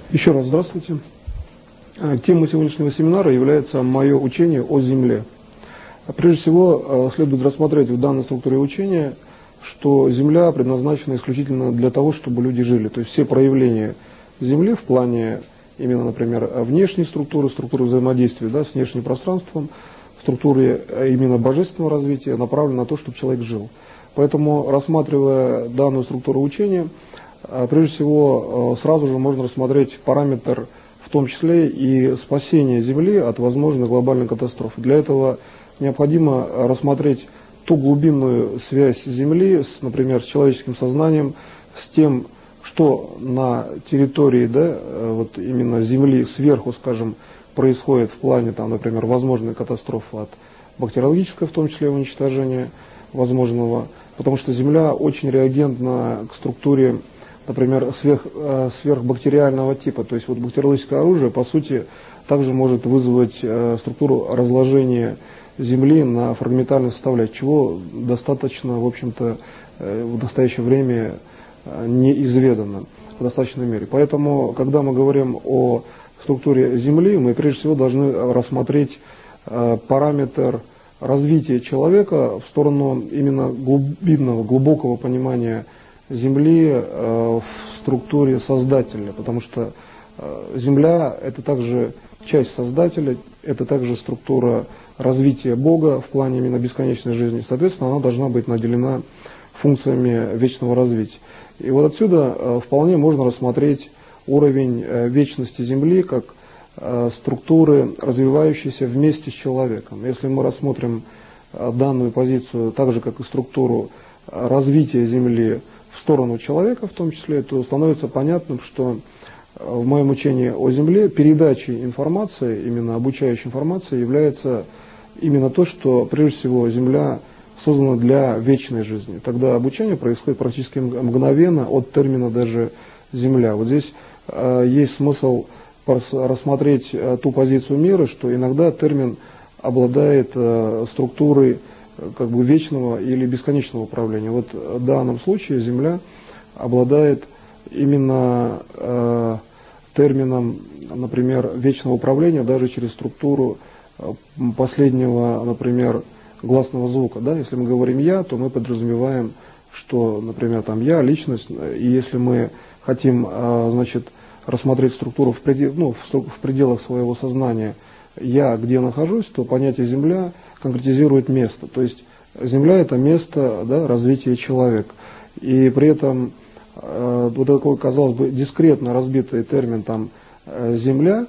Еще раз здравствуйте. Темой сегодняшнего семинара является мое учение о Земле. Прежде всего, следует рассмотреть в данной структуре учения, что Земля предназначена исключительно для того, чтобы люди жили. То есть все проявления Земли в плане именно, например, внешней структуры взаимодействия, с внешним пространством, структуры именно божественного развития направлены на то, чтобы человек жил. Поэтому, рассматривая данную структуру учения, прежде всего, сразу же можно рассмотреть параметр, в том числе и спасения Земли от возможной глобальной катастрофы. Для этого необходимо рассмотреть ту глубинную связь Земли, например, с человеческим сознанием, с тем, что на территории, вот именно Земли сверху, скажем, происходит в плане, например, возможной катастрофы от бактериологического, в том числе уничтожения возможного, потому что Земля очень реагентна к структуре, например, сверхбактериального типа. То есть вот бактериологическое оружие, по сути, также может вызвать структуру разложения Земли на фрагментарные составляющие, чего достаточно, в общем-то, в настоящее время неизведано в достаточной мере. Поэтому, когда мы говорим о структуре Земли, мы прежде всего должны рассмотреть параметр развития человека в сторону именно глубинного, глубокого понимания Земли в структуре Создателя, потому что Земля – это также часть Создателя, это также структура развития Бога в плане именно бесконечной жизни. Соответственно, она должна быть наделена функциями вечного развития. И вот отсюда вполне можно рассмотреть уровень вечности Земли как структуры, развивающейся вместе с человеком. Если мы рассмотрим данную позицию так же, как и структуру развития Земли в сторону человека в том числе, то становится понятным, что в моем учении о Земле передачей информации, именно обучающей информации, является именно то, что прежде всего Земля создана для вечной жизни. Тогда обучение происходит практически мгновенно от термина даже «Земля». Вот здесь есть смысл рассмотреть ту позицию мира, что иногда термин обладает структурой вечного или бесконечного управления. Вот в данном случае Земля обладает именно термином, например, вечного управления даже через структуру последнего, например, гласного звука. Если мы говорим «я», то мы подразумеваем, что, например, «я» — личность, и если мы хотим, рассмотреть структуру в пределах своего сознания «я» где нахожусь, то понятие «Земля» конкретизирует место. То есть Земля – это место развития человека. И при этом вот такой, казалось бы, дискретно разбитый термин «Земля»,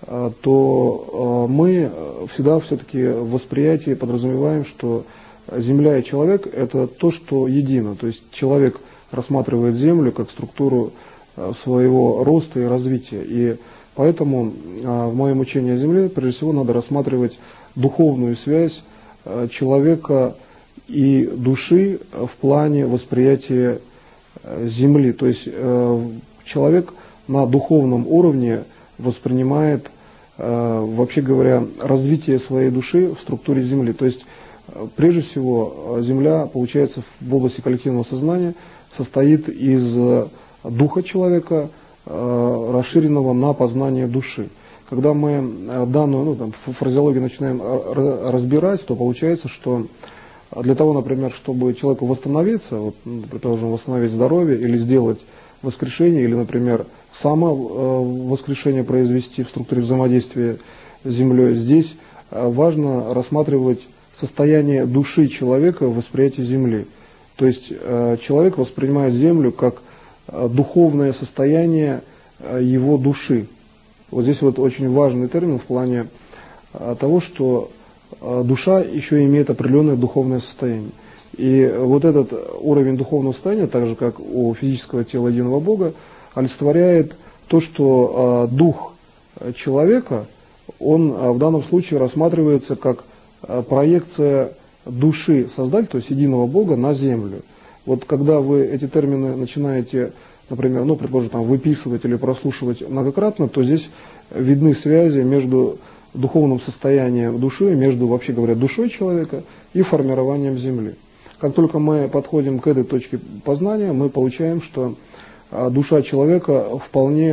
то мы всегда все-таки в восприятии подразумеваем, что Земля и человек – это то, что едино. То есть человек рассматривает Землю как структуру своего роста и развития. И поэтому в моем учении о Земле прежде всего надо рассматривать духовную связь человека и души в плане восприятия Земли. То есть человек на духовном уровне воспринимает, вообще говоря, развитие своей души в структуре Земли. То есть прежде всего Земля, получается, в области коллективного сознания состоит из духа человека, расширенного на познание души. Когда мы данную фразеологию начинаем разбирать, то получается, что для того, например, чтобы человеку восстановиться, предположим, восстановить здоровье или сделать воскрешение, или, например, самовоскрешение произвести в структуре взаимодействия с Землей, здесь важно рассматривать состояние души человека в восприятии Земли. То есть человек воспринимает Землю как духовное состояние его души. Вот здесь очень важный термин в плане того, что душа еще имеет определенное духовное состояние. И вот этот уровень духовного состояния, так же как у физического тела единого Бога, олицетворяет то, что дух человека, он в данном случае рассматривается как проекция души Создателя, то есть единого Бога, на Землю. Вот когда вы эти термины начинаете, например, предположим, выписывать или прослушивать многократно, то здесь видны связи между духовным состоянием души, между, вообще говоря, душой человека и формированием Земли. Как только мы подходим к этой точке познания, мы получаем, что душа человека вполне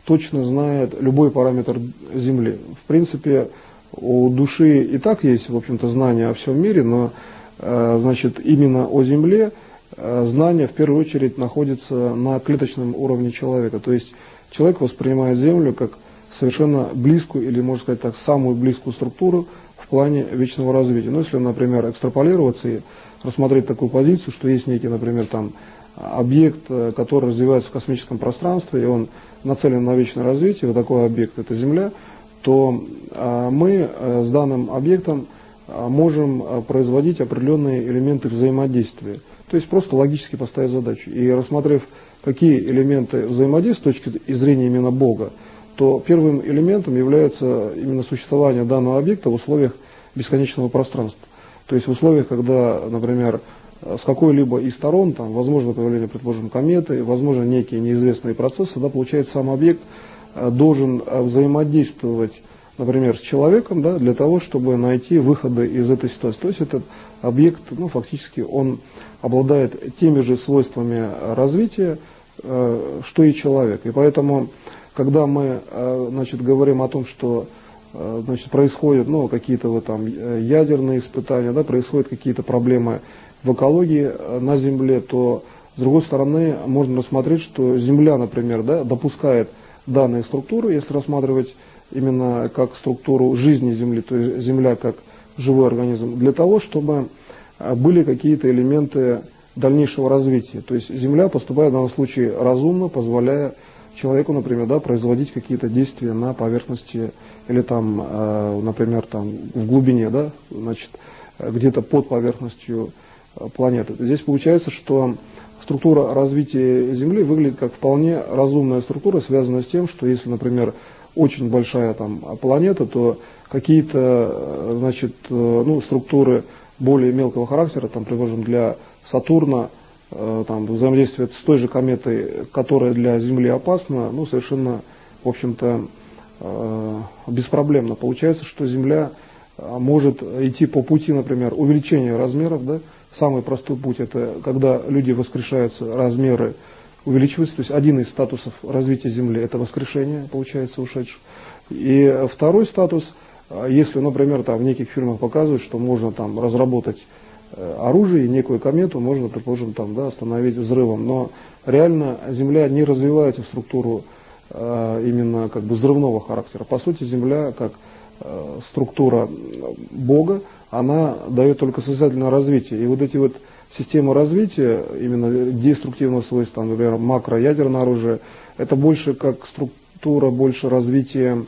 точно знает любой параметр Земли. В принципе, у души и так есть, в общем-то, знания о всем мире, но значит, именно о Земле знание в первую очередь находится на клеточном уровне человека. То есть человек воспринимает Землю как совершенно близкую, или, можно сказать так, самую близкую структуру в плане вечного развития. Ну, если, например, экстраполироваться и рассмотреть такую позицию, что есть некий, например, там, объект, который развивается в космическом пространстве, и он нацелен на вечное развитие, вот такой объект – это Земля, то мы с данным объектом можем производить определенные элементы взаимодействия. То есть просто логически поставить задачу. И рассмотрев, какие элементы взаимодействия с точки зрения именно Бога, то первым элементом является именно существование данного объекта в условиях бесконечного пространства. То есть в условиях, когда, например, с какой-либо из сторон, там, возможно появление, предположим, кометы, возможно некие неизвестные процессы, да, получается, сам объект должен взаимодействовать, например, с человеком, да, для того, чтобы найти выходы из этой ситуации. То есть этот объект, ну, фактически, он обладает теми же свойствами развития, что и человек. И поэтому, когда мы, значит, говорим о том, что, значит, происходят, ну, какие-то вот там ядерные испытания, да, происходят какие-то проблемы в экологии на Земле, то, с другой стороны, можно рассмотреть, что Земля, например, да, допускает данные структуры, если рассматривать именно как структуру жизни Земли, то есть Земля как живой организм, для того, чтобы были какие-то элементы дальнейшего развития. То есть Земля поступает в данном случае разумно, позволяя человеку, например, да, производить какие-то действия на поверхности или там, например, там в глубине, да, значит, где-то под поверхностью планеты. Здесь получается, что структура развития Земли выглядит как вполне разумная структура, связанная с тем, что если, например, очень большая там планета, то какие-то, значит, ну, структуры более мелкого характера, там, предположим, для Сатурна, там, взаимодействие с той же кометой, которая для Земли опасна, ну, совершенно, в общем-то, беспроблемно. Получается, что Земля может идти по пути, например, увеличения размеров, да. Самый простой путь – это когда люди воскрешаются, размеры увеличиваются. То есть один из статусов развития Земли – это воскрешение, получается, ушедших. И второй статус, если, например, там в неких фильмах показывают, что можно там разработать оружие и некую комету, можно, предположим, там, да, остановить взрывом. Но реально Земля не развивается в структуру именно как бы взрывного характера. По сути, Земля как структура Бога, она дает только созидательное развитие. И вот эти вот системы развития, именно деструктивного свойства, например, макроядерное оружие, это больше как структура, больше развития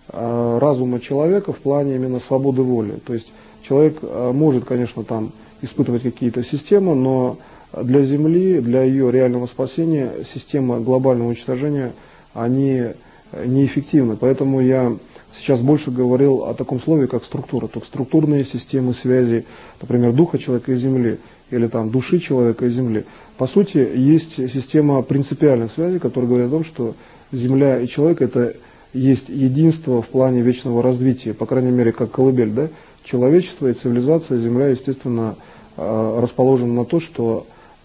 разума человека в плане именно свободы воли. То есть человек может, конечно, там испытывать какие-то системы, но для Земли, для ее реального спасения, система глобального уничтожения, они неэффективны. Поэтому я сейчас больше говорил о таком слове, как структура. То есть структурные системы связи, например, духа человека и Земли, или там души человека и Земли. По сути, есть система принципиальных связей, которая говорит о том, что Земля и человек – это есть единство в плане вечного развития, по крайней мере, как колыбель, да? Человечество и цивилизация, Земля, естественно, расположена на то, что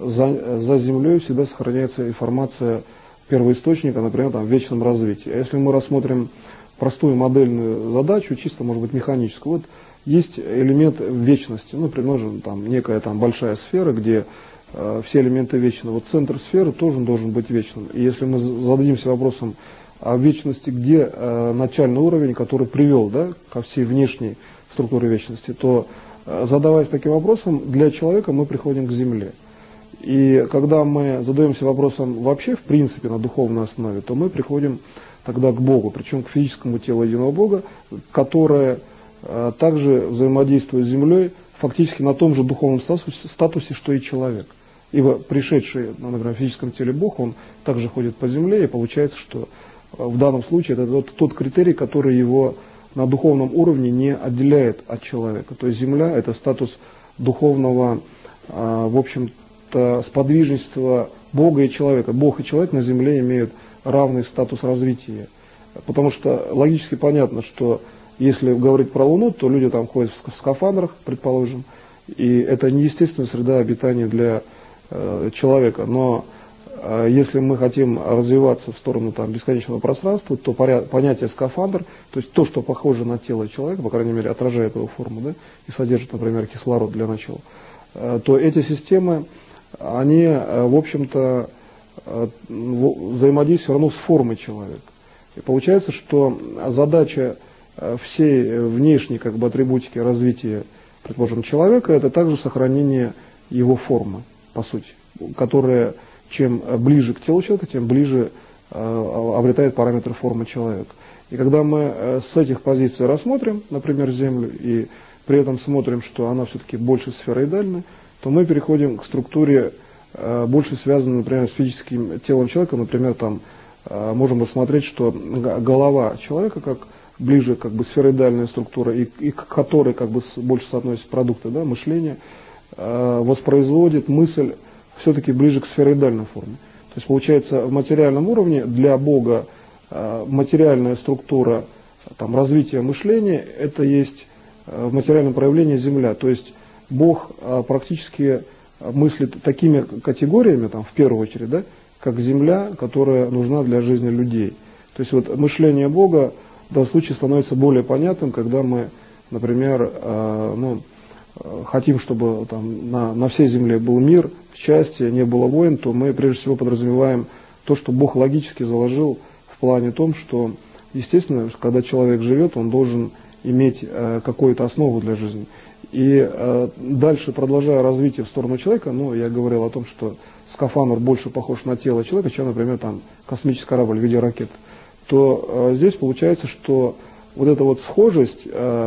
за Землей всегда сохраняется информация первоисточника, например, там, в вечном развитии. А если мы рассмотрим простую модельную задачу, чисто, может быть, механическую, вот есть элемент вечности, ну, предположим, там некая там большая сфера, где все элементы вечны. Вот центр сферы тоже должен быть вечным. И если мы зададимся вопросом о вечности, где начальный уровень, который привел, да, ко всей внешней структуре вечности, то, задаваясь таким вопросом, для человека мы приходим к Земле. И когда мы задаемся вопросом вообще, в принципе, на духовной основе, то мы приходим тогда к Богу, причем к физическому телу единого Бога, которое также взаимодействует с Землей фактически на том же духовном статусе, что и человек. Ибо пришедший, например, в физическом теле Бог, он также ходит по Земле, и получается, что в данном случае это тот критерий, который его на духовном уровне не отделяет от человека. То есть Земля – это статус духовного, в общем-то, сподвижничества Бога и человека. Бог и человек на Земле имеют равный статус развития. Потому что логически понятно, что если говорить про Луну, то люди там ходят в скафандрах, предположим, и это неестественная среда обитания для человека. Но если мы хотим развиваться в сторону там, бесконечного пространства, то понятие скафандр, то есть то, что похоже на тело человека, по крайней мере, отражает его форму, да, и содержит, например, кислород для начала, то эти системы, они, в общем-то, взаимодействуют все равно с формой человека. И получается, что задача всей внешней как бы, атрибутики развития, предположим, человека, это также сохранение его формы, по сути, которая чем ближе к телу человека, тем ближе обретает параметры формы человека. И когда мы с этих позиций рассмотрим, например, Землю, и при этом смотрим, что она все-таки больше сфероидальна, то мы переходим к структуре, больше связанной, например, с физическим телом человека. Например, там можем рассмотреть, что голова человека, как ближе как бы сфероидальная структура, и к которой как бы больше соотносятся продукты, да, мышления, воспроизводит мысль все-таки ближе к сфероидальной форме. То есть получается в материальном уровне для Бога материальная структура там, развития мышления это есть в материальном проявлении Земля. То есть Бог практически мыслит такими категориями, там, в первую очередь, да, как Земля, которая нужна для жизни людей. То есть вот мышление Бога в данном случае становится более понятным, когда мы, например, хотим, чтобы там, на всей Земле был мир, счастье, не было войн, то мы прежде всего подразумеваем то, что Бог логически заложил в плане том, что, естественно, когда человек живет, он должен иметь какую-то основу для жизни. И дальше, продолжая развитие в сторону человека, я говорил о том, что скафандр больше похож на тело человека, чем, например, там, космический корабль в виде ракеты, то здесь получается, что вот эта вот схожесть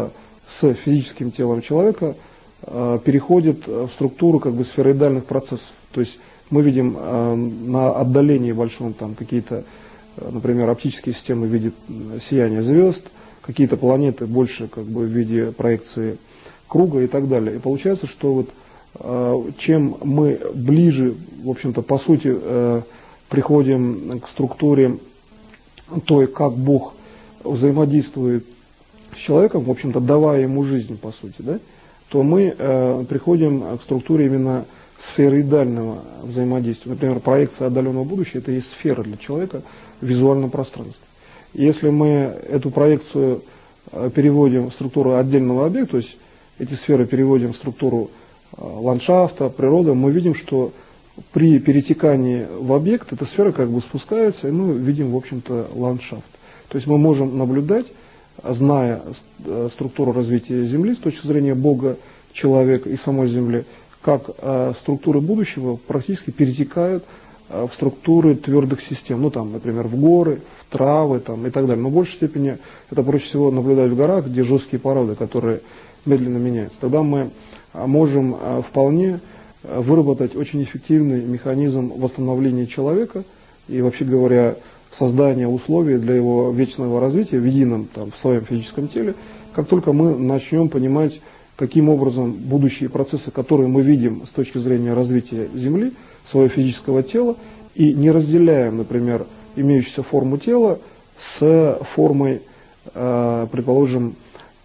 с физическим телом человека переходит в структуру как бы сфероидальных процессов. То есть мы видим на отдалении большом там какие-то, например, оптические системы в виде сияния звезд, какие-то планеты больше как бы в виде проекции круга и так далее. И получается, что вот чем мы ближе, в общем-то, по сути, приходим к структуре той, как Бог взаимодействует с человеком, в общем-то, давая ему жизнь, по сути, да, то мы приходим к структуре именно сфероидального взаимодействия. Например, проекция отдаленного будущего – это и есть сфера для человека в визуальном пространстве. И если мы эту проекцию переводим в структуру отдельного объекта, то есть эти сферы переводим в структуру ландшафта, природы, мы видим, что при перетекании в объект эта сфера как бы спускается, и мы видим, в общем-то, ландшафт. То есть мы можем наблюдать, зная структуру развития Земли с точки зрения Бога, человека и самой Земли, как структуры будущего практически перетекают в структуры твердых систем, например, в горы, в травы там, и так далее. Но в большей степени это проще всего наблюдать в горах, где жесткие породы, которые медленно меняются. Тогда мы можем вполне выработать очень эффективный механизм восстановления человека и, вообще говоря, создания условий для его вечного развития в едином в своем физическом теле, как только мы начнем понимать, каким образом будущие процессы, которые мы видим с точки зрения развития Земли, своего физического тела, и не разделяем, например, имеющуюся форму тела с формой, предположим,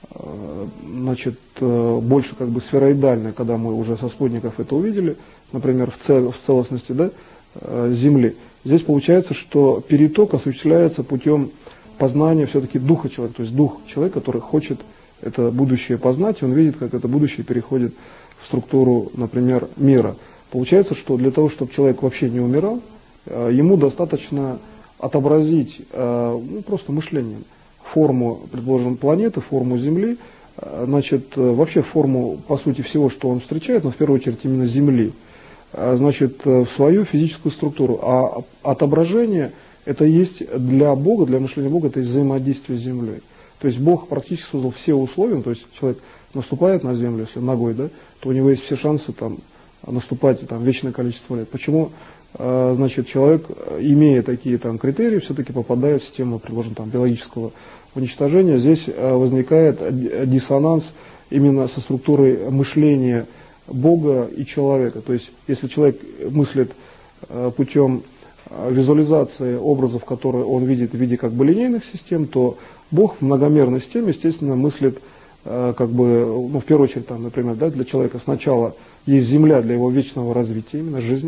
больше как бы сфероидальной, когда мы уже со спутников это увидели, например, в целостности, да, Земли. Здесь получается, что переток осуществляется путем познания все-таки духа человека, то есть дух человека, который хочет это будущее познать, и он видит, как это будущее переходит в структуру, например, мира. Получается, что для того, чтобы человек вообще не умирал, ему достаточно отобразить просто мышлением форму, предположим, планеты, форму Земли, вообще форму, по сути, всего, что он встречает, но в первую очередь именно Земли, в свою физическую структуру. А отображение это есть для Бога, для мышления Бога, это есть взаимодействие с Землей. То есть Бог практически создал все условия, то есть человек наступает на Землю, если ногой, да, то у него есть все шансы наступать вечное количество лет. Почему, человек, имея такие критерии, все-таки попадает в систему, предположим, биологического уничтожения. Здесь возникает диссонанс именно со структурой мышления Бога и человека. То есть, если человек мыслит путем визуализации образов, которые он видит в виде линейных систем, то Бог в многомерной системе, естественно, мыслит в первую очередь, например, для человека сначала есть Земля для его вечного развития, именно жизни,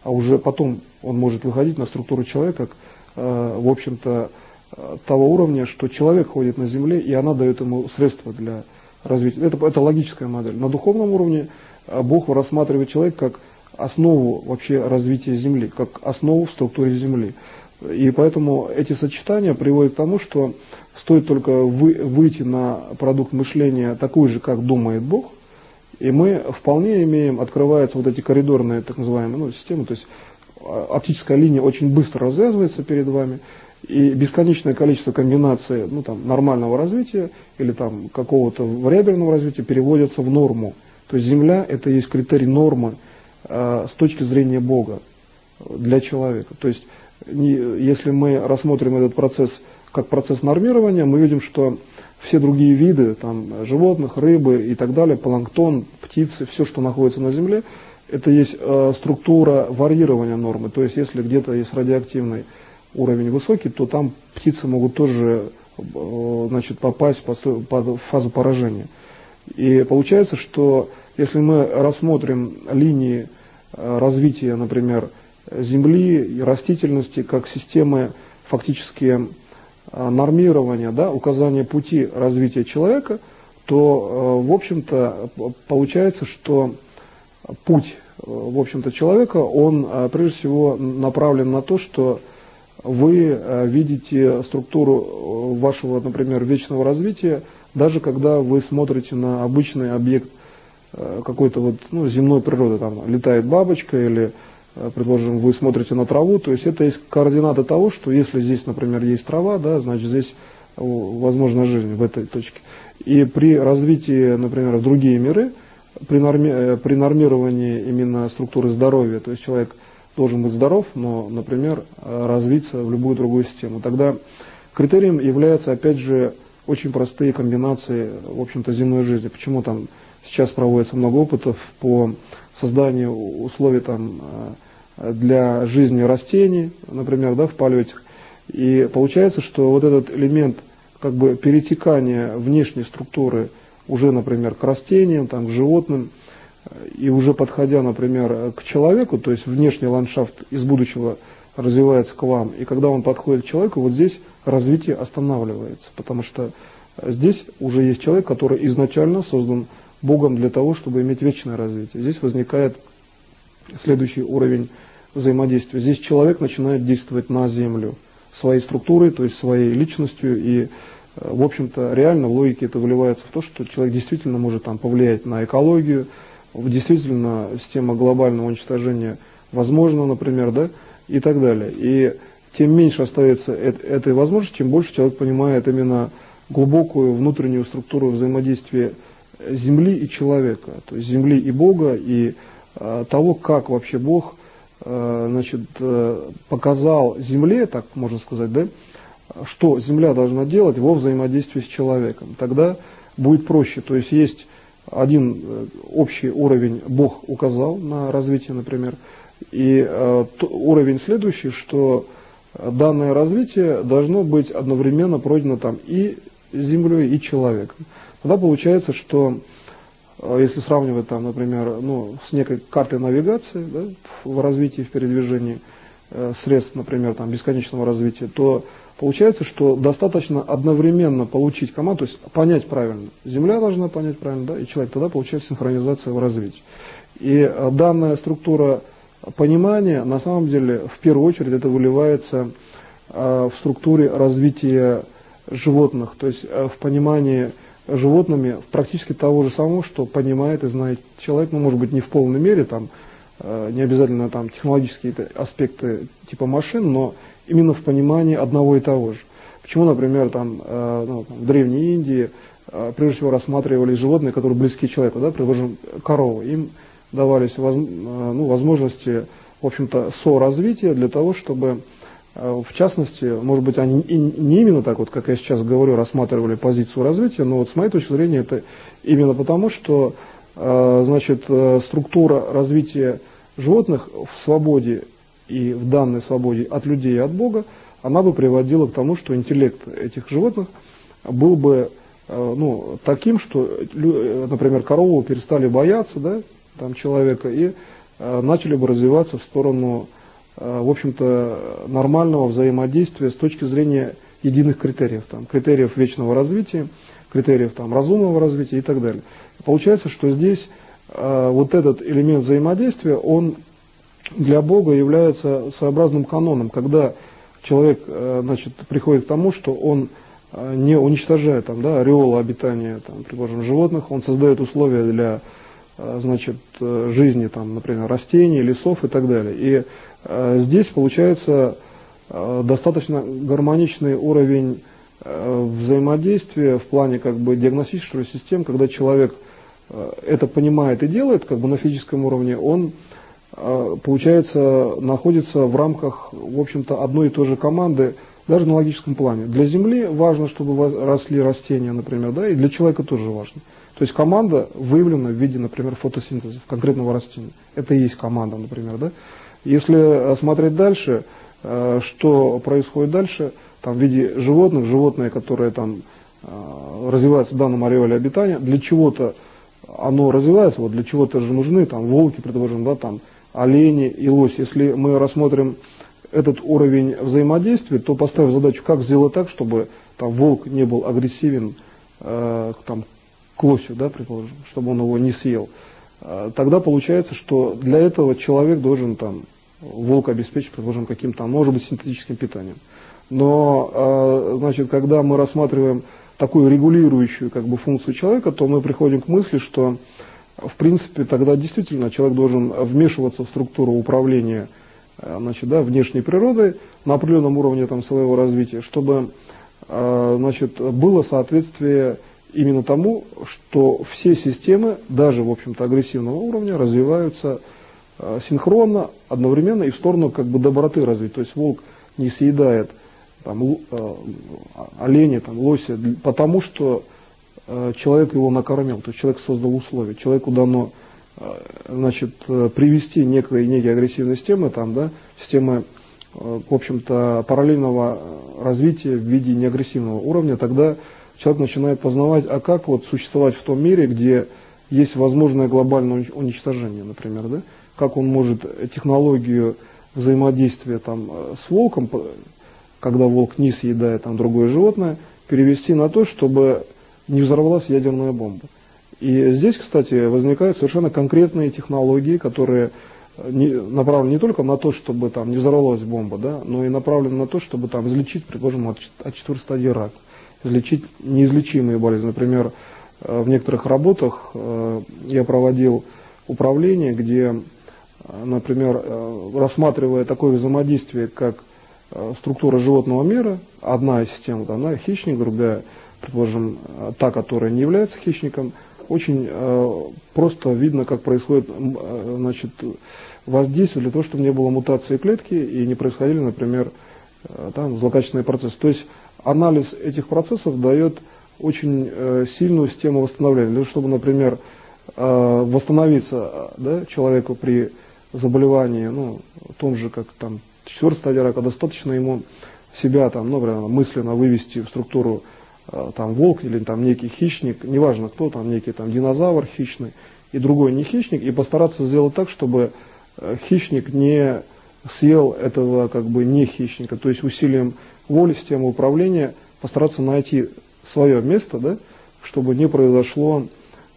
а уже потом он может выходить на структуру человека, как, в общем-то, того уровня, что человек ходит на земле, и она дает ему средства для развития. Это логическая модель. На духовном уровне Бог рассматривает человека как основу вообще развития Земли, как основу в структуре Земли. И поэтому эти сочетания приводят к тому, что стоит только выйти на продукт мышления такой же, как думает Бог, и мы вполне имеем, открываются вот эти коридорные так называемые системы, то есть оптическая линия очень быстро развязывается перед вами, и бесконечное количество комбинаций нормального развития или какого-то вариабельного развития переводятся в норму. То есть Земля – это есть критерий нормы с точки зрения Бога для человека. То есть если мы рассмотрим этот процесс как процесс нормирования, мы видим, что все другие виды животных, рыбы и так далее, планктон, птицы, все, что находится на Земле, это есть структура варьирования нормы. То есть если где-то есть радиоактивный уровень высокий, то там птицы могут тоже попасть под фазу поражения. И получается, что если мы рассмотрим линии развития, например, Земли и растительности как системы фактически нормирования, указания пути развития человека, то, в общем-то, получается, что путь, в общем-то, человека, он прежде всего направлен на то, что вы видите структуру вашего, например, вечного развития, даже когда вы смотрите на обычный объект какой-то земной природы, летает бабочка или, предположим, вы смотрите на траву, то есть это есть координата того, что если здесь, например, есть трава, значит здесь возможна жизнь в этой точке. И при развитии, например, в другие миры, при нормировании именно структуры здоровья, то есть человек должен быть здоров, но, например, развиться в любую другую систему. Тогда критерием являются, опять же, очень простые комбинации, в общем-то, земной жизни. Почему сейчас проводится много опытов по созданию условий для жизни растений, например, в палеотик. И получается, что вот этот элемент перетекания внешней структуры уже, например, к растениям, к животным, и уже подходя, например, к человеку, то есть внешний ландшафт из будущего развивается к вам, и когда он подходит к человеку, вот здесь развитие останавливается, потому что здесь уже есть человек, который изначально создан Богом для того, чтобы иметь вечное развитие. Здесь возникает следующий уровень взаимодействия. Здесь человек начинает действовать на Землю своей структурой, то есть своей личностью, и, в общем-то, реально в логике это выливается в то, что человек действительно может повлиять на экологию, действительно система глобального уничтожения возможна, например, и так далее. И тем меньше остается этой возможности, чем больше человек понимает именно глубокую внутреннюю структуру взаимодействия Земли и человека, то есть Земли и Бога, и того, как вообще Бог показал Земле, так можно сказать, что Земля должна делать во взаимодействии с человеком. Тогда будет проще. То есть есть один общий уровень Бог указал на развитие, например, и уровень следующий, что данное развитие должно быть одновременно пройдено и Землей, и человеком. Тогда получается, что если сравнивать например, с некой картой навигации, в развитии, в передвижении средств, например, бесконечного развития, то получается, что достаточно одновременно получить команду, то есть понять правильно. Земля должна понять правильно, и человек, тогда получается синхронизация в развитии. И данная структура понимания, на самом деле, в первую очередь, это выливается в структуре развития животных, то есть в понимании животными практически того же самого, что понимает и знает человек, может быть, не в полной мере, не обязательно технологические аспекты типа машин, но именно в понимании одного и того же. Почему, например, в Древней Индии прежде всего рассматривались животные, которые близки человеку, предположим, коровы, им давались возможности, в общем-то, соразвития для того, чтобы, в частности, может быть, они не именно так, как я сейчас говорю, рассматривали позицию развития, но с моей точки зрения это именно потому, что структура развития животных в свободе и в данной свободе от людей и от Бога, она бы приводила к тому, что интеллект этих животных был бы таким, что, например, корову перестали бояться человека, и начали бы развиваться в сторону, в общем-то, нормального взаимодействия с точки зрения единых критериев, там, критериев вечного развития, критериев там, разумного развития и так далее. Получается, что здесь вот этот элемент взаимодействия, он для Бога является своеобразным каноном, когда человек приходит к тому, что он не уничтожает ореола обитания, предположим, животных, он создает условия для жизни, например, растений, лесов и так далее. И здесь получается достаточно гармоничный уровень взаимодействия в плане диагностической системы, когда человек это понимает и делает на физическом уровне, он, получается, находится в рамках, в общем-то, одной и той же команды, даже на логическом плане. Для Земли важно, чтобы росли растения, например, и для человека тоже важно. То есть команда выявлена в виде, например, фотосинтеза конкретного растения. Это и есть команда, например, Если смотреть дальше, что происходит дальше, в виде животных, животные, которые развиваются в данном ореоле обитания, для чего-то оно развивается, для чего-то же нужны волки, предположим, олени и лось. Если мы рассмотрим этот уровень взаимодействия, то поставив задачу, как сделать так, чтобы волк не был агрессивен к лосю, предположим, чтобы он его не съел, тогда получается, что для этого человек должен волка обеспечить, предположим, каким-то, может быть, синтетическим питанием. Но, когда мы рассматриваем такую регулирующую функцию человека, то мы приходим к мысли, что, в принципе, тогда действительно человек должен вмешиваться в структуру управления внешней природой на определенном уровне своего развития, чтобы было соответствие именно тому, что все системы, даже, в общем-то, агрессивного уровня, развиваются синхронно, одновременно и в сторону доброты развития. То есть волк не съедает оленя, лося, потому что человек его накормил, то есть человек создал условия. Человеку дано привести некие агрессивные системы, системы, в общем-то, параллельного развития в виде неагрессивного уровня, тогда человек начинает познавать, а как существовать в том мире, где есть возможное глобальное уничтожение, например, как он может технологию взаимодействия с волком, когда волк не съедает другое животное, перевести на то, чтобы не взорвалась ядерная бомба. И здесь, кстати, возникают совершенно конкретные технологии, которые направлены не только на то, чтобы не взорвалась бомба, но и направлены на то, чтобы излечить, предположим, от 4 стадии рака, излечить неизлечимые болезни. Например, в некоторых работах я проводил управление, где, например, рассматривая такое взаимодействие, как структура животного мира, одна из систем, она хищник, другая, предположим, та, которая не является хищником, очень просто видно, как происходит воздействие для того, чтобы не было мутации клетки и не происходили, например, злокачественные процессы. То есть анализ этих процессов дает очень сильную систему восстановления. Для того, чтобы, например, восстановиться человеку при заболевании, том же, как 4 стадия рака, достаточно ему себя мысленно вывести в структуру волк или некий хищник, неважно кто, некий динозавр хищный и другой не хищник, и постараться сделать так, чтобы хищник не съел этого не хищника, то есть усилием воли, системы управления постараться найти свое место, чтобы не произошло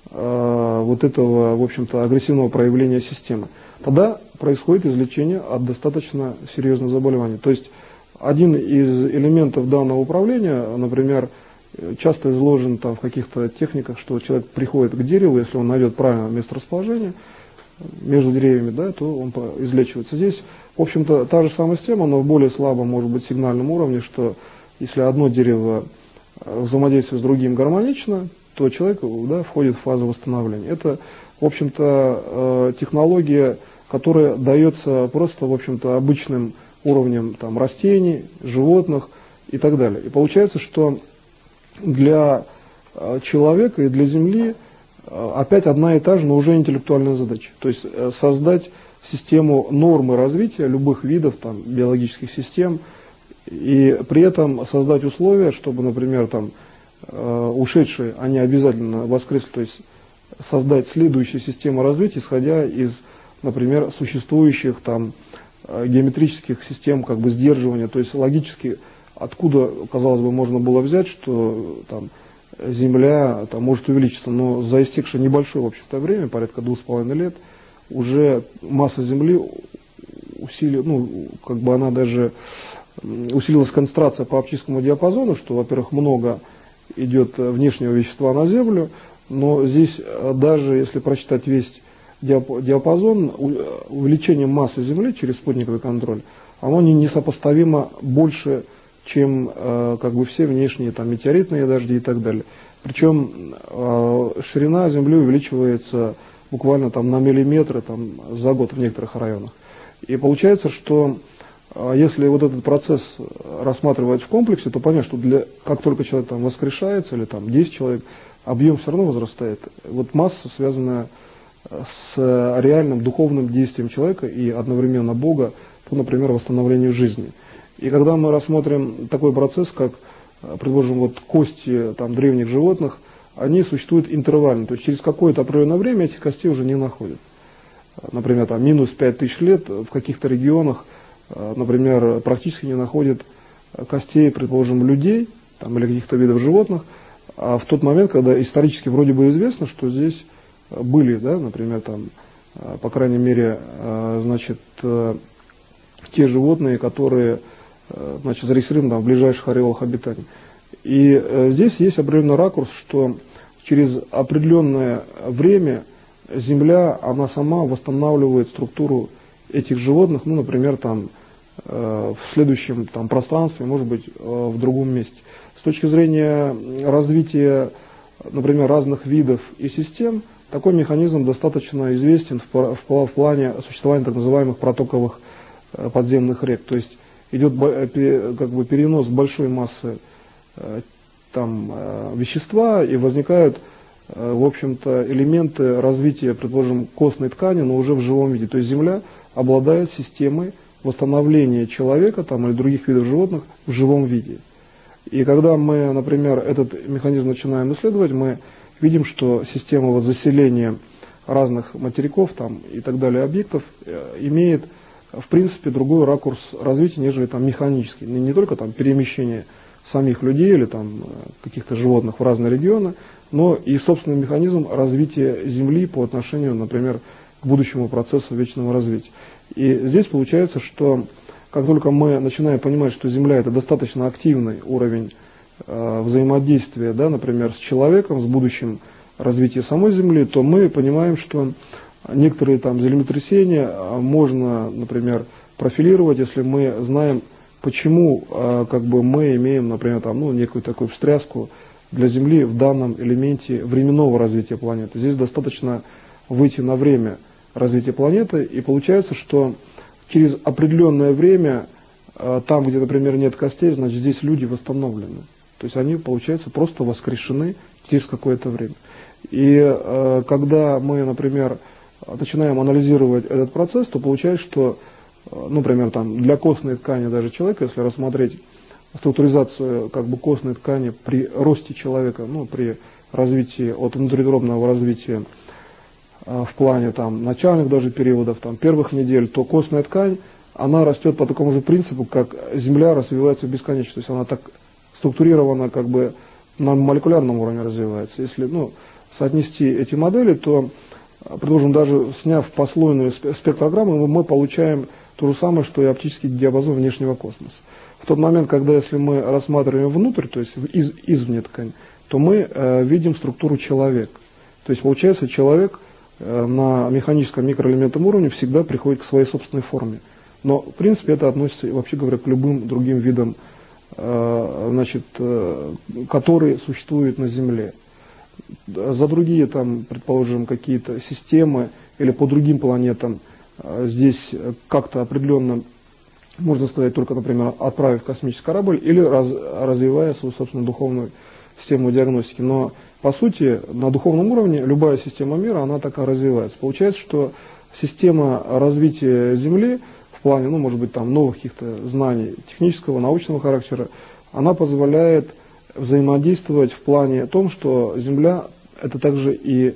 этого, в общем-то, агрессивного проявления системы. Тогда происходит излечение от достаточно серьезных заболеваний. То есть один из элементов данного управления, например, часто изложен в каких-то техниках, что человек приходит к дереву, если он найдет правильное месторасположение между деревьями, то он излечивается. Здесь, в общем-то, та же самая система, но в более слабом, может быть, сигнальном уровне, что если одно дерево взаимодействует с другим гармонично, то человек входит в фазу восстановления. Это, в общем-то, технология, которая дается просто, в общем-то, обычным уровнем растений, животных и так далее. И получается, что для человека и для Земли опять одна и та же, но уже интеллектуальная задача. То есть создать систему нормы развития любых видов биологических систем и при этом создать условия, чтобы, например, ушедшие, они обязательно воскресли, то есть создать следующую систему развития, исходя из например, существующих там геометрических систем как бы сдерживания, то есть логически откуда, казалось бы, можно было взять, что там Земля там может увеличиться, но за истекшее небольшое, в общем-то, время, порядка 2,5 лет, уже масса Земли как бы она даже усилилась концентрация по оптическому диапазону, что, во-первых, много идет внешнего вещества на Землю, но здесь даже если прочитать весь диапазон, увеличение массы Земли через спутниковый контроль, оно несопоставимо больше, чем как бы все внешние там метеоритные дожди и так далее. Причем ширина Земли увеличивается буквально там на миллиметры там, за год в некоторых районах. И получается, что если вот этот процесс рассматривать в комплексе, то понятно, что как только человек там воскрешается, или там 10 человек, объем все равно возрастает. Вот масса, связанная с реальным духовным действием человека и одновременно Бога по, например, восстановлению жизни. И когда мы рассмотрим такой процесс, как, предположим, вот кости там, древних животных, они существуют интервально, то есть через какое-то определенное время этих костей уже не находят. Например, там минус 5000 лет в каких-то регионах, например, практически не находят костей, предположим, людей там, или каких-то видов животных, а в тот момент, когда исторически вроде бы известно, что здесь были, да, например, там, по крайней мере, значит, те животные, которые, значит, зарегистрированы там, в ближайших ареалах обитания. И здесь есть определенный ракурс, что через определенное время Земля, она сама восстанавливает структуру этих животных, ну, например, там, в следующем там, пространстве, может быть, в другом месте. С точки зрения развития, например, разных видов и систем, такой механизм достаточно известен в плане существования так называемых протоковых подземных рек. То есть идет как бы перенос большой массы там, вещества, и возникают, в общем-то, элементы развития, предположим, костной ткани, но уже в живом виде. То есть Земля обладает системой восстановления человека там, или других видов животных в живом виде. И когда мы, например, этот механизм начинаем исследовать, мы видим, что система вот заселения разных материков там, и так далее объектов имеет, в принципе, другой ракурс развития, нежели там, механический. Не только там, перемещение самих людей или там, каких-то животных в разные регионы, но и собственный механизм развития Земли по отношению, например, к будущему процессу вечного развития. И здесь получается, что как только мы начинаем понимать, что Земля это достаточно активный уровень взаимодействия, да, например, с человеком, с будущим развитием самой Земли, то мы понимаем, что некоторые там землетрясения можно, например, профилировать, если мы знаем, почему как бы мы имеем, например, там, ну, некую такую встряску для Земли в данном элементе временного развития планеты. Здесь достаточно выйти на время развития планеты, и получается, что через определенное время, там, где, например, нет костей, значит, здесь люди восстановлены. То есть они, получается, просто воскрешены через какое-то время. И когда мы, например, начинаем анализировать этот процесс, то получается, что, например, там, для костной ткани даже человека, если рассмотреть структуризацию как бы костной ткани при росте человека, ну, при развитии от внутриутробного развития в плане там, начальных даже периодов, там, первых недель, то костная ткань, она растет по такому же принципу, как Земля развивается в бесконечность. То есть она так структурирована как бы на молекулярном уровне развивается. Если ну, соотнести эти модели, то, предположим, даже сняв послойную спектрограмму, мы получаем то же самое, что и оптический диапазон внешнего космоса. В тот момент, когда если мы рассматриваем внутрь, то есть извне ткань, то мы видим структуру человека. То есть получается человек на механическом микроэлементном уровне всегда приходит к своей собственной форме. Но в принципе это относится, вообще говоря, к любым другим видам, значит, которые существуют на Земле. За другие, там, предположим, какие-то системы или по другим планетам здесь как-то определенно, можно сказать, только, например, отправив космический корабль или развивая свою собственную духовную систему диагностики. Но, по сути, на духовном уровне любая система мира, она так и развивается. Получается, что система развития Земли в плане, ну, может быть, там, новых каких-то знаний технического, научного характера, она позволяет взаимодействовать в плане том, что Земля – это также и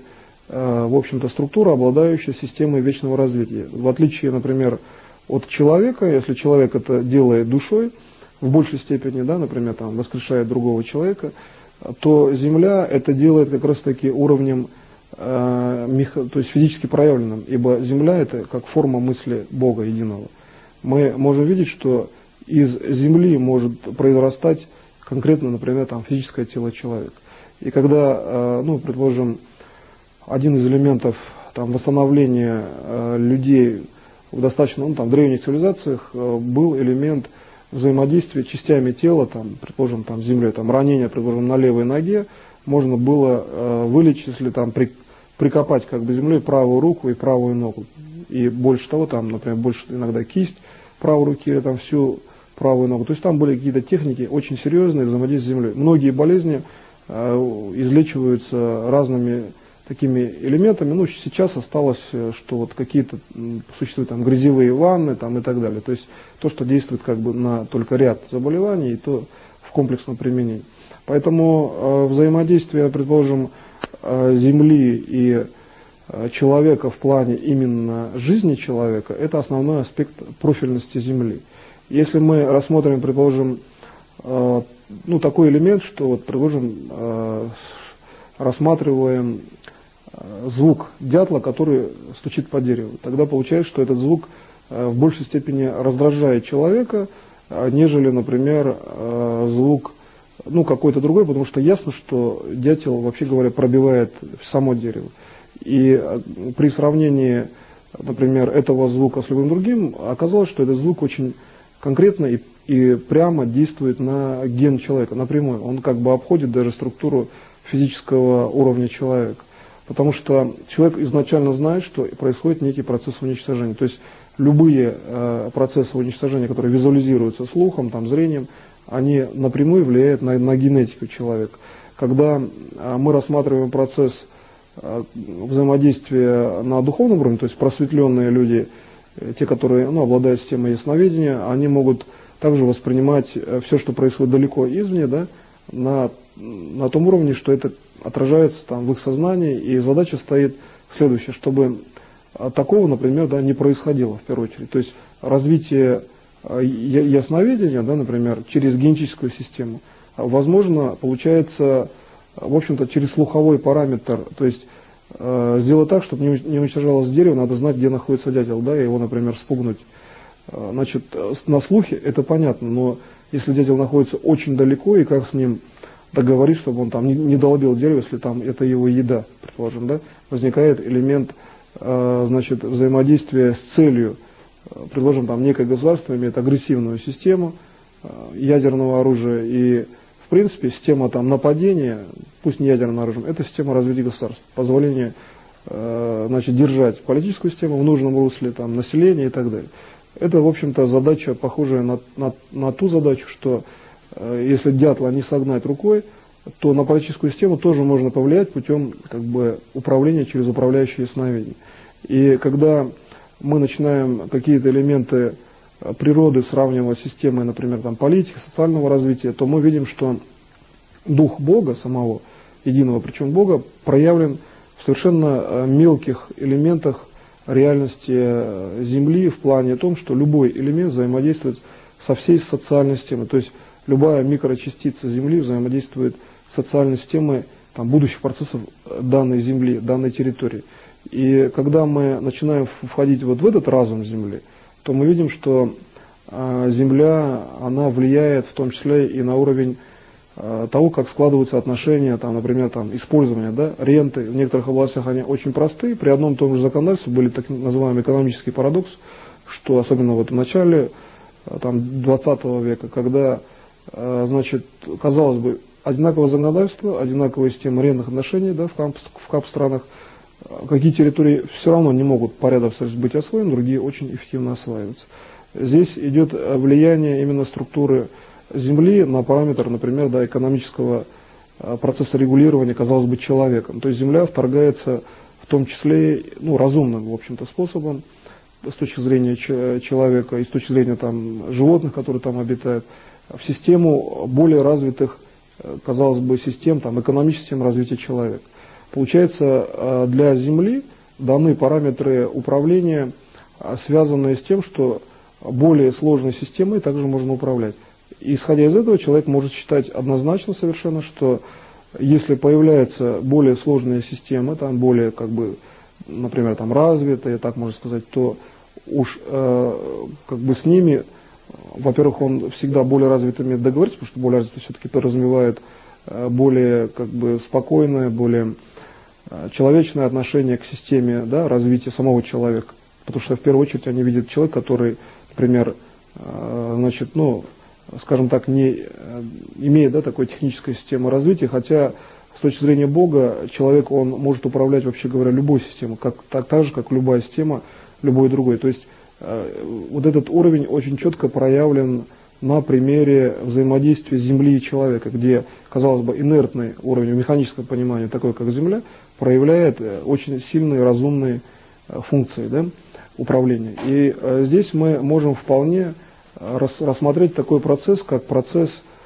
в общем-то, структура, обладающая системой вечного развития. В отличие, например, от человека, если человек это делает душой, в большей степени, да, например, там, воскрешает другого человека, то Земля это делает как раз-таки уровнем, то есть физически проявленным, ибо Земля это как форма мысли Бога единого. Мы можем видеть, что из Земли может произрастать конкретно, например, там, физическое тело человека. И когда, предположим, один из элементов там, восстановления людей в достаточно в древних цивилизациях был элемент взаимодействия частями тела, там, предположим, там, с землей, там, ранение, предположим, на левой ноге, можно было вылечить, если там прикопать как бы землей правую руку и правую ногу. И больше того, там, например, больше иногда кисть правой руки или там всю правую ногу. То есть там были какие-то техники очень серьезные взаимодействия с землей. Многие болезни излечиваются разными такими элементами. Ну, сейчас осталось, что вот какие-то существуют там грязевые ванны там, и так далее. То есть то, что действует как бы на только ряд заболеваний, и то в комплексном применении. Поэтому взаимодействие, предположим, Земли и человека в плане именно жизни человека, это основной аспект профильности Земли. Если мы рассмотрим, предположим, такой элемент, что, вот, предположим, рассматриваем звук дятла, который стучит по дереву, тогда получается, что этот звук в большей степени раздражает человека, нежели, например, звук какой-то другой, потому что ясно, что дятел, вообще говоря, пробивает само дерево. И при сравнении, например, этого звука с любым другим, оказалось, что этот звук очень конкретно и прямо действует на ген человека, напрямую. Он как бы обходит даже структуру физического уровня человека. Потому что человек изначально знает, что происходит некий процесс уничтожения. То есть любые процессы уничтожения, которые визуализируются слухом, там, зрением, они напрямую влияют на генетику человека. Когда мы рассматриваем процесс взаимодействия на духовном уровне, то есть просветленные люди, те, которые обладают системой ясновидения, они могут также воспринимать все, что происходит далеко извне, да, на том уровне, что это отражается там, в их сознании, и задача стоит следующая, чтобы такого, например, да, не происходило в первую очередь. То есть развитие ясновидения, да, например, через генетическую систему, возможно, получается, в общем-то, через слуховой параметр, то есть сделать так, чтобы не уничтожалось дерево, надо знать, где находится дятел, да, и его, например, спугнуть. Значит, на слухе это понятно, но если дятел находится очень далеко, и как с ним договорить, чтобы он там не долбил дерево, если там это его еда, предположим, да, возникает элемент, взаимодействия с целью. Предложим, там некое государство имеет агрессивную систему ядерного оружия, и в принципе система там нападения, пусть не ядерным оружием, это система развития государства, позволение держать политическую систему в нужном русле, там, население и так далее. Это, в общем-то, задача, похожая на ту задачу, что если дятла не согнать рукой, то на политическую систему тоже можно повлиять путем как бы управления через управляющие ясновидения. И когда мы начинаем какие-то элементы природы сравнивать с системой, например, там, политики, социального развития, то мы видим, что дух Бога самого, единого, причем Бога, проявлен в совершенно мелких элементах реальности Земли в плане том, что любой элемент взаимодействует со всей социальной системой. То есть любая микрочастица Земли взаимодействует с социальной системой там, будущих процессов данной Земли, данной территории. И когда мы начинаем входить вот в этот разум Земли, то мы видим, что Земля, она влияет в том числе и на уровень того, как складываются отношения, там, например, там, использования, да, ренты. В некоторых областях они очень простые. При одном и том же законодательстве были так называемый экономический парадокс, что особенно вот в начале там, 20 века, когда, казалось бы, одинаковое законодательство, одинаковая система арендных отношений, да, в КАП-странах, какие территории все равно не могут порядок быть освоены, другие очень эффективно осваиваются. Здесь идет влияние именно структуры Земли на параметр, например, да, экономического процесса регулирования, казалось бы, человеком. То есть Земля вторгается в том числе разумным, в общем-то, способом с точки зрения человека и с точки зрения там, животных, которые там обитают, в систему более развитых, казалось бы, систем, там, экономических систем развития человека. Получается, для Земли даны параметры управления, связанные с тем, что более сложной системой также можно управлять. И, исходя из этого, человек может считать однозначно совершенно, что если появляется более сложная система, там более, как бы, например, там развитая, так можно сказать, то уж как бы с ними, во-первых, он всегда более развитыми договорится, потому что более развитые все-таки подразумевают более, как бы, спокойное, более человечное отношение к системе, да, развития самого человека. Потому что в первую очередь они видят человека, который, например, значит, ну, скажем так, не имеет, да, такой технической системы развития, хотя с точки зрения Бога человек, он может управлять, вообще говоря, любой системой, так же, как любая система, любой другой. То есть вот этот уровень очень четко проявлен на примере взаимодействия Земли и человека, где, казалось бы, инертный уровень механического понимания, такой как Земля, проявляет очень сильные разумные функции, да, управления. И здесь мы можем вполне рассмотреть такой процесс, как процесс,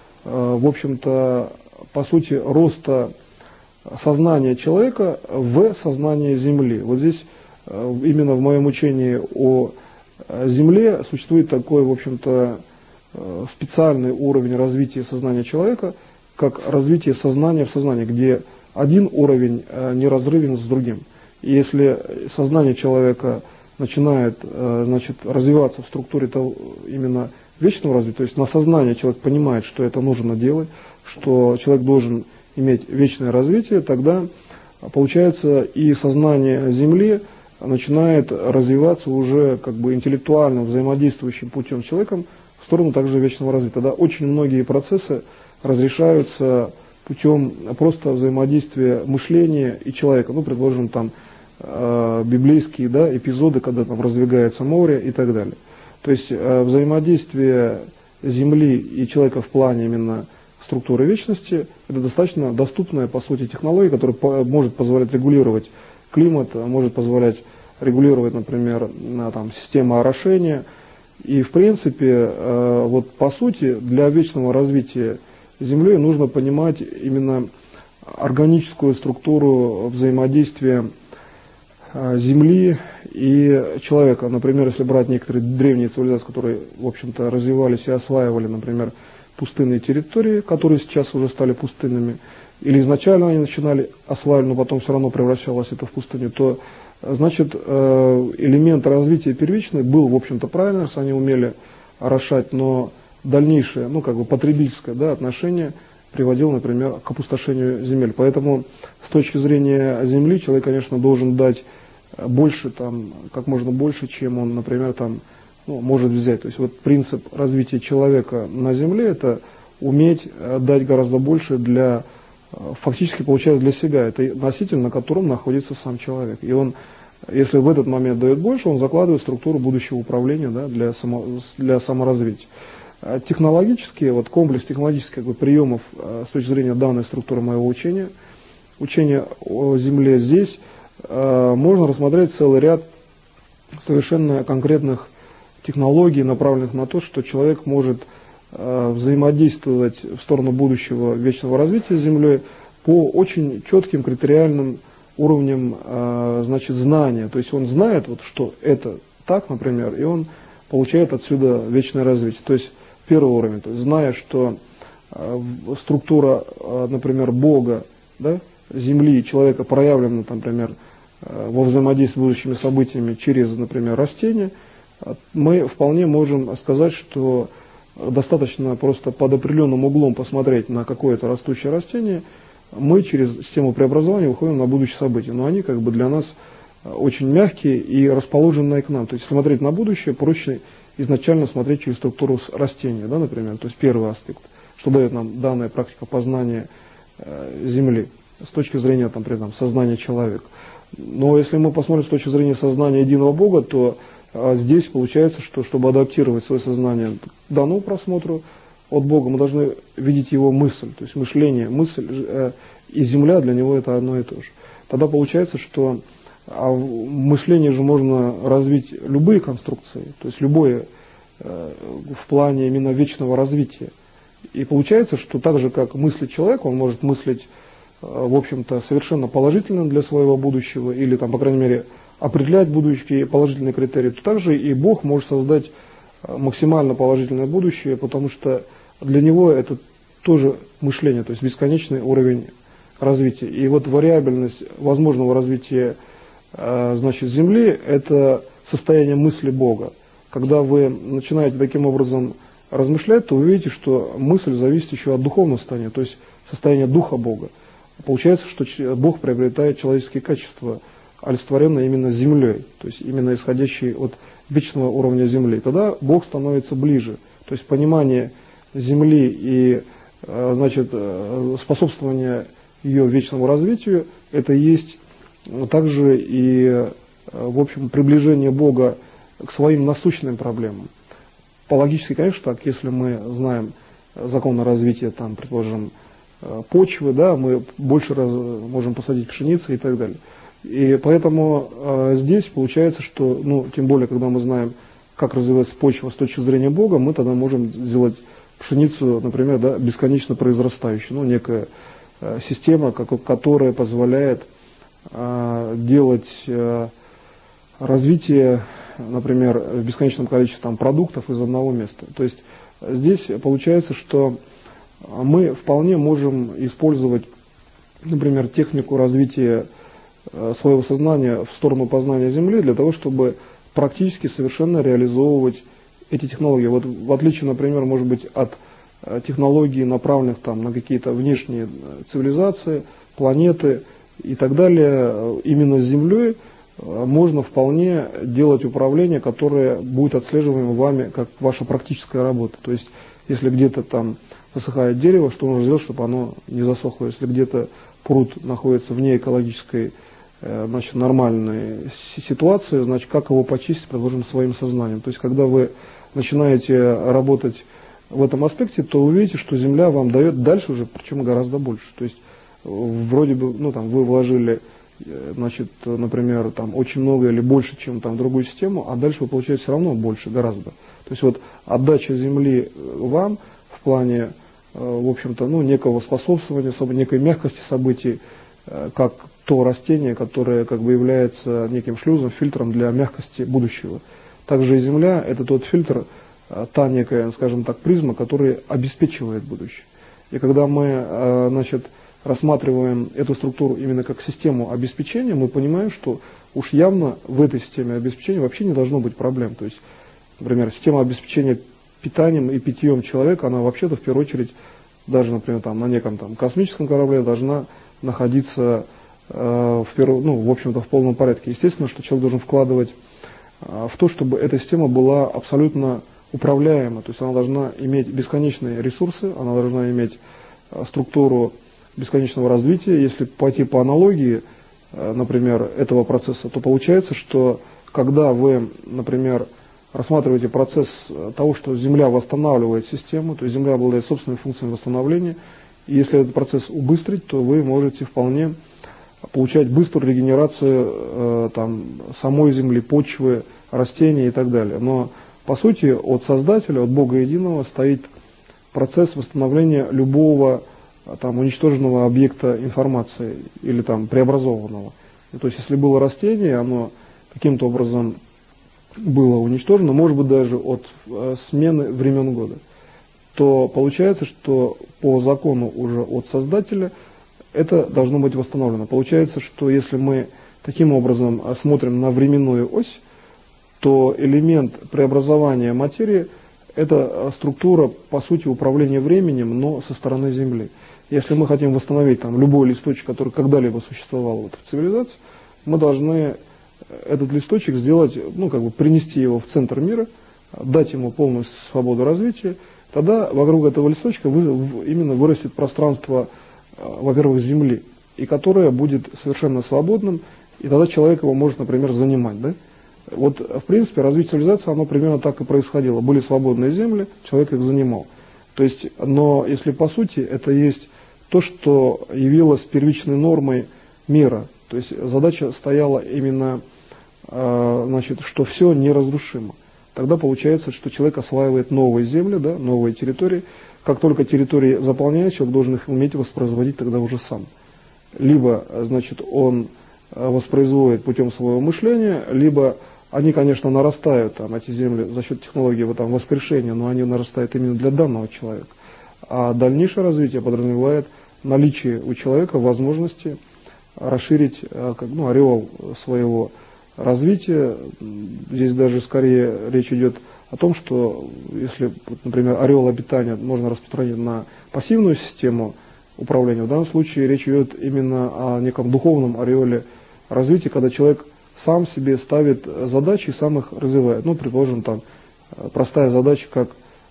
в общем-то, по сути, роста сознания человека в сознание Земли. Вот здесь именно в моем учении о Земле существует такой, в общем-то, специальный уровень развития сознания человека, как развитие сознания в сознании, где один уровень неразрывен с другим. И если сознание человека начинает, значит, развиваться в структуре того, именно вечного развития, то есть на сознание человек понимает, что это нужно делать, что человек должен иметь вечное развитие, тогда получается и сознание Земли начинает развиваться уже как бы интеллектуально взаимодействующим путем с человеком в сторону также вечного развития. Тогда очень многие процессы разрешаются путем просто взаимодействия мышления и человека. Ну, предположим, там библейские, да, эпизоды, когда там раздвигается море и так далее. То есть взаимодействие Земли и человека в плане именно структуры вечности — это достаточно доступная, по сути, технология, которая может позволять регулировать климат, может позволять регулировать, например, там, систему орошения. И, в принципе, вот по сути, для вечного развития Земли нужно понимать именно органическую структуру взаимодействия Земли и человека. Например, если брать некоторые древние цивилизации, которые, в общем-то, развивались и осваивали, например, пустынные территории, которые сейчас уже стали пустынными, или изначально они начинали осваивать, но потом все равно превращалось это в пустыню, то, значит, элемент развития первичный был, в общем-то, правильный, раз они умели орошать, но дальнейшее, ну, как бы потребительское, да, отношение приводило, например, к опустошению земель. Поэтому с точки зрения земли человек, конечно, должен дать больше, там, как можно больше, чем он, например, там, ну, может взять. То есть вот принцип развития человека на земле — это уметь дать гораздо больше для, фактически получается, для себя. Это носитель, на котором находится сам человек. И он, если в этот момент дает больше, он закладывает структуру будущего управления, да, для саморазвития. Технологически, вот комплекс технологических, как бы, приемов с точки зрения данной структуры моего учения о Земле, здесь можно рассмотреть целый ряд совершенно конкретных технологий, направленных на то, что человек может взаимодействовать в сторону будущего вечного развития с Землей по очень четким критериальным уровням, значит, знания. То есть он знает, вот, что это так, например, и он получает отсюда вечное развитие. То есть первый уровень, то есть зная, что структура, например, Бога, да, Земли и человека проявлена, например, во взаимодействии с будущими событиями через, например, растения, мы вполне можем сказать, что достаточно просто под определенным углом посмотреть на какое-то растущее растение, мы через систему преобразования выходим на будущее событие. Но они, как бы, для нас очень мягкие и расположенные к нам. То есть смотреть на будущее проще изначально смотреть через структуру растения, да, например. То есть первый аспект, что дает нам данная практика познания Земли с точки зрения, там, например, сознания человека. Но если мы посмотрим с точки зрения сознания единого Бога, то здесь получается, что чтобы адаптировать свое сознание к данному просмотру от Бога, мы должны видеть его мысль, то есть мышление, мысль и Земля для него это одно и то же. Тогда получается, что в мышлении же можно развить любые конструкции, то есть любое в плане именно вечного развития. И получается, что так же, как мыслит человек, он может мыслить в общем-то, совершенно положительным для своего будущего, или, там, по крайней мере, определять будущие положительные критерии, то также и Бог может создать максимально положительное будущее, потому что для него это тоже мышление, то есть бесконечный уровень развития. И вот вариабельность возможного развития значит, Земли – это состояние мысли Бога. Когда вы начинаете таким образом размышлять, то вы видите, что мысль зависит еще от духовного состояния, то есть состояния Духа Бога. Получается, что Бог приобретает человеческие качества, олицетворенные именно Землей, то есть именно исходящие от вечного уровня Земли. Тогда Бог становится ближе. То есть понимание Земли и значит, способствование ее вечному развитию – это есть также и, в общем, приближение Бога к своим насущным проблемам. По логически, конечно, так, если мы знаем законы развития, там, предположим, почвы, да, мы больше можем посадить пшеницы и так далее. И поэтому здесь получается, что, ну, тем более, когда мы знаем, как развивается почва с точки зрения Бога, мы тогда можем сделать пшеницу, например, да, бесконечно произрастающей, ну, некая система, которая позволяет делать развитие, например, в бесконечном количестве там, продуктов из одного места. То есть здесь получается, что мы вполне можем использовать, например, технику развития своего сознания в сторону познания Земли для того, чтобы практически совершенно реализовывать эти технологии. Вот в отличие, например, может быть, от технологий, направленных там, на какие-то внешние цивилизации, планеты и так далее, именно с Землей можно вполне делать управление, которое будет отслеживаемо вами как ваша практическая работа. То есть, если где-то там засыхает дерево, что нужно сделать, чтобы оно не засохло. Если где-то пруд находится вне экологической, значит, нормальной ситуации, значит, как его почистить, предложим своим сознанием. То есть, когда вы начинаете работать в этом аспекте, то вы увидите, что Земля вам дает дальше уже, причем гораздо больше. То есть, вроде бы, ну, там, вы вложили, значит, например, там, очень много или больше, чем там, в другую систему, а дальше вы получаете все равно больше, гораздо. То есть, вот отдача Земли вам в плане, в общем-то, ну, некого способствования, некой мягкости событий, как то растение, которое как бы является неким шлюзом, фильтром для мягкости будущего. Также и Земля – это тот фильтр, та некая, скажем так, призма, которая обеспечивает будущее. И когда мы, значит, рассматриваем эту структуру именно как систему обеспечения, мы понимаем, что уж явно в этой системе обеспечения вообще не должно быть проблем. То есть, например, система обеспечения питанием и питьем человека, она вообще-то в первую очередь, даже, например, там, на неком там, космическом корабле должна находиться в общем-то, в полном порядке. Естественно, что человек должен вкладывать в то, чтобы эта система была абсолютно управляема, то есть она должна иметь бесконечные ресурсы, она должна иметь структуру бесконечного развития. Если пойти по аналогии, например, этого процесса, то получается, что когда вы, например, рассматриваете процесс того, что Земля восстанавливает систему, то есть Земля обладает собственными функциями восстановления, и если этот процесс убыстрить, то вы можете вполне получать быструю регенерацию там, самой Земли, почвы, растений и так далее. Но, по сути, от Создателя, от Бога Единого стоит процесс восстановления любого там, уничтоженного объекта информации или там, преобразованного. И, то есть, если было растение, оно каким-то образом было уничтожено, может быть, даже от смены времен года, то получается, что по закону уже от Создателя это должно быть восстановлено. Получается, что если мы таким образом смотрим на временную ось, то элемент преобразования материи – это структура, по сути, управления временем, но со стороны Земли. Если мы хотим восстановить там, любой листочек, который когда-либо существовал в этой цивилизации, мы должны этот листочек сделать, ну, как бы принести его в центр мира, дать ему полную свободу развития, тогда вокруг этого листочка именно вырастет пространство, во-первых, Земли, и которое будет совершенно свободным, и тогда человек его может, например, занимать. Да? Вот, в принципе, развитие цивилизации, оно примерно так и происходило. Были свободные земли, человек их занимал. То есть, но если по сути это есть то, что явилось первичной нормой мира, то есть задача стояла именно, значит, что все неразрушимо. Тогда получается, что человек осваивает новые земли, да, новые территории. Как только территории заполняют, человек должен их уметь воспроизводить тогда уже сам. либо, значит, он воспроизводит путем своего мышления, либо они, конечно, нарастают, там, эти земли, за счет технологии там, воскрешения, но они нарастают именно для данного человека. А дальнейшее развитие подразумевает наличие у человека возможности расширить ореол своего развития. Здесь даже скорее речь идет о том, что если, например, ореол обитания можно распространить на пассивную систему управления, в данном случае речь идет именно о неком духовном ореоле развития, когда человек сам себе ставит задачи и сам их развивает. Ну, предположим, там простая задача, как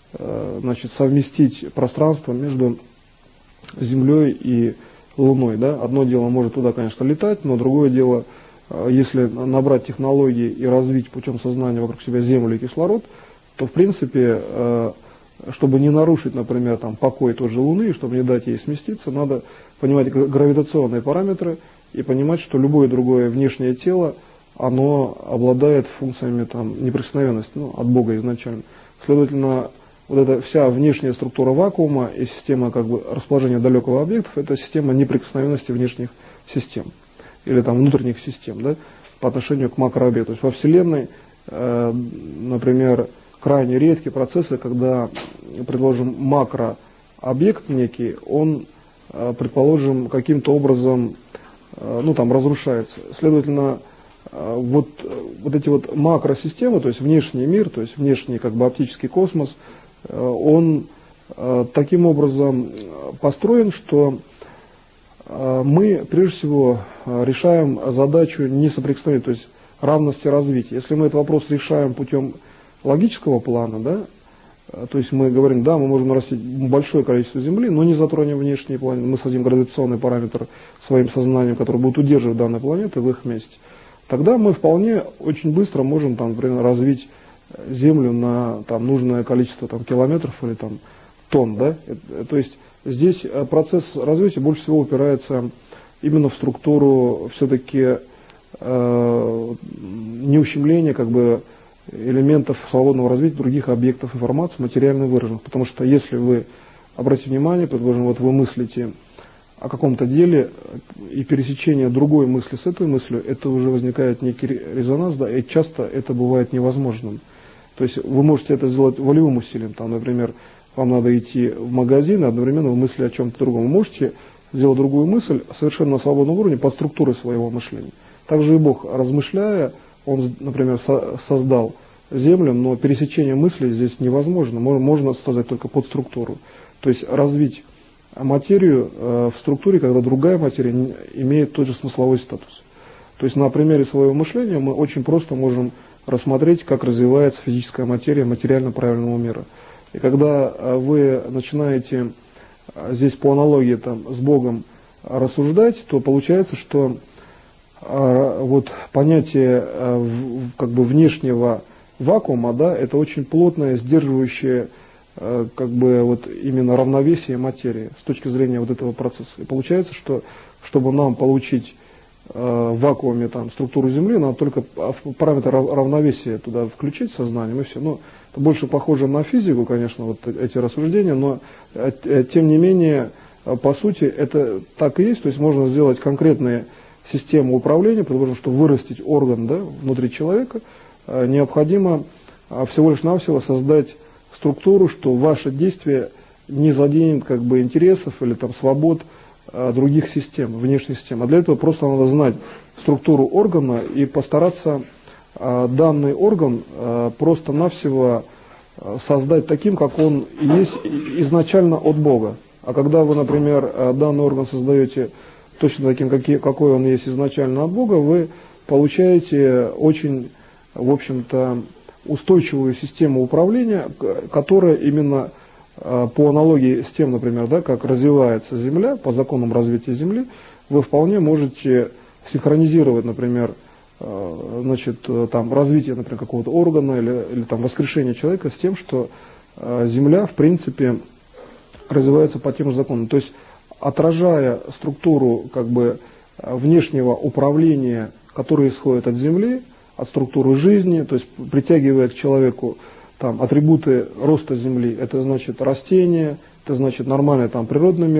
совместить пространство между Землей и Луной. Да? Одно дело может туда, конечно, летать, но другое дело, если набрать технологии и развить путем сознания вокруг себя Землю и кислород, то, в принципе, чтобы не нарушить, например, там, покой той же Луны, и чтобы не дать ей сместиться, надо понимать гравитационные параметры и понимать, что любое другое внешнее тело, оно обладает функциями неприкосновенности, от Бога изначально. Следовательно, вот эта вся внешняя структура вакуума и система расположения далекого объектов, это система неприкосновенности внешних систем или внутренних систем, да, по отношению к макрообъекту. То есть во Вселенной, например, крайне редкие процессы, когда, предположим, макрообъект некий, он, предположим, каким-то образом разрушается. Следовательно, вот эти макросистемы, то есть внешний мир, то есть внешний оптический космос, он таким образом построен, что мы прежде всего решаем задачу несоприкосновения, то есть равности развития. Если мы этот вопрос решаем путем логического плана, да, то есть мы говорим, да, мы можем нарастить большое количество Земли, но не затронем внешние планеты, мы создадим гравитационный параметр своим сознанием, который будет удерживать данные планеты в их месте. Тогда мы вполне очень быстро можем, например, развить Землю на нужное количество километров или тонн. Да? То есть здесь процесс развития больше всего упирается именно в структуру все-таки неущемления элементов свободного развития других объектов информации, материально выраженных. Потому что если вы обратите внимание, предположим, вы мыслите о каком-то деле, и пересечение другой мысли с этой мыслью, это уже возникает некий резонанс, да, и часто это бывает невозможным. То есть вы можете это сделать волевым усилием, например, вам надо идти в магазин, и одновременно вы мыслите о чем-то другом. Вы можете сделать другую мысль совершенно на свободном уровне под структурой своего мышления. Также и Бог, размышляя, Он, например, создал Землю, но пересечение мыслей здесь невозможно, можно создать только под структуру. То есть развить материю в структуре, когда другая материя имеет тот же смысловой статус. То есть на примере своего мышления мы очень просто можем рассмотреть, как развивается физическая материя материально-правильного мира. И когда вы начинаете здесь по аналогии с Богом рассуждать, то получается, что понятие внешнего вакуума, да, это очень плотное, сдерживающее именно равновесие материи с точки зрения этого процесса. И получается, что чтобы нам получить в вакууме структуру Земли, надо только параметр равновесия туда включить сознанием, и все. Это больше похоже на физику, конечно, эти рассуждения, но тем не менее, по сути, это так и есть. То есть можно сделать конкретные системы управления, предположим, чтобы вырастить орган, да, внутри человека, необходимо всего лишь навсего создать структуру, что ваше действие не заденет интересов или свобод других систем, внешних систем. А для этого просто надо знать структуру органа и постараться данный орган просто-навсего создать таким, как он есть изначально от Бога. А когда вы, например, данный орган создаете точно таким, какой он есть изначально от Бога, вы получаете очень, в общем-то, устойчивую систему управления, которая именно по аналогии с тем, например, да, как развивается Земля, по законам развития Земли, вы вполне можете синхронизировать, например, развитие, например, какого-то органа или воскрешение человека с тем, что Земля, в принципе, развивается по тем же законам. То есть, отражая структуру внешнего управления, которая исходит от Земли, от структуры жизни, то есть притягивая к человеку атрибуты роста Земли, это значит растения, это значит нормальный природный мир,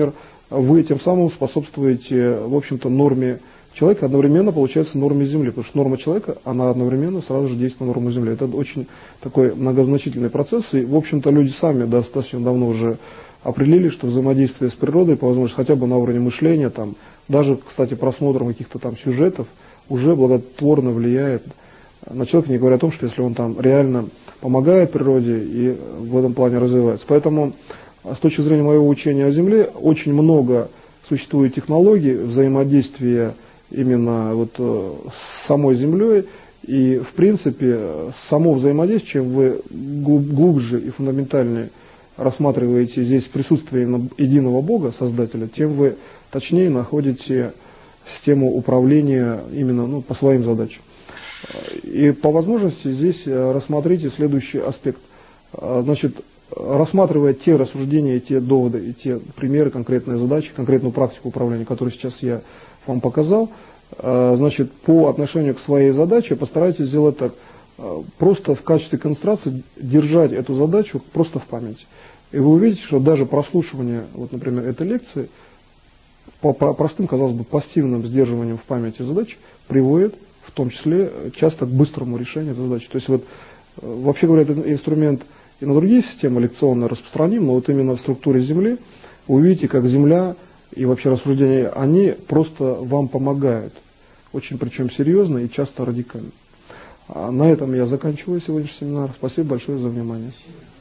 вы тем самым способствуете, в общем-то, норме человека, одновременно получается норме Земли, потому что норма человека, она одновременно сразу же действует на норму Земли. Это очень такой многозначительный процесс, и, в общем-то, люди сами достаточно давно уже определили, что взаимодействие с природой, по возможности хотя бы на уровне мышления, там, даже, кстати, просмотром каких-то там сюжетов, уже благотворно влияет на человека, не говоря о том, что если он там реально помогает природе и в этом плане развивается. Поэтому с точки зрения моего учения о Земле очень много существует технологий взаимодействия именно вот с самой Землей, и в принципе само взаимодействие, чем вы глубже и фундаментальнее рассматриваете здесь присутствие единого Бога, Создателя, тем вы точнее находите систему управления именно по своим задачам. И по возможности здесь рассмотрите следующий аспект. Значит, рассматривая те рассуждения, те доводы и те примеры, конкретные задачи, конкретную практику управления, которую сейчас я вам показал, значит, по отношению к своей задаче постарайтесь сделать так. Просто в качестве концентрации держать эту задачу просто в памяти. И вы увидите, что даже прослушивание, вот, например, этой лекции, по простым, казалось бы, пассивным сдерживанием в памяти задач приводит в том числе часто к быстрому решению этой задачи. То есть вот, вообще говоря, этот инструмент и на другие системы лекционно распространим, но вот именно в структуре Земли вы увидите, как Земля и вообще рассуждения, они просто вам помогают. Очень причем серьезно и часто радикально. На этом я заканчиваю сегодняшний семинар. Спасибо большое за внимание.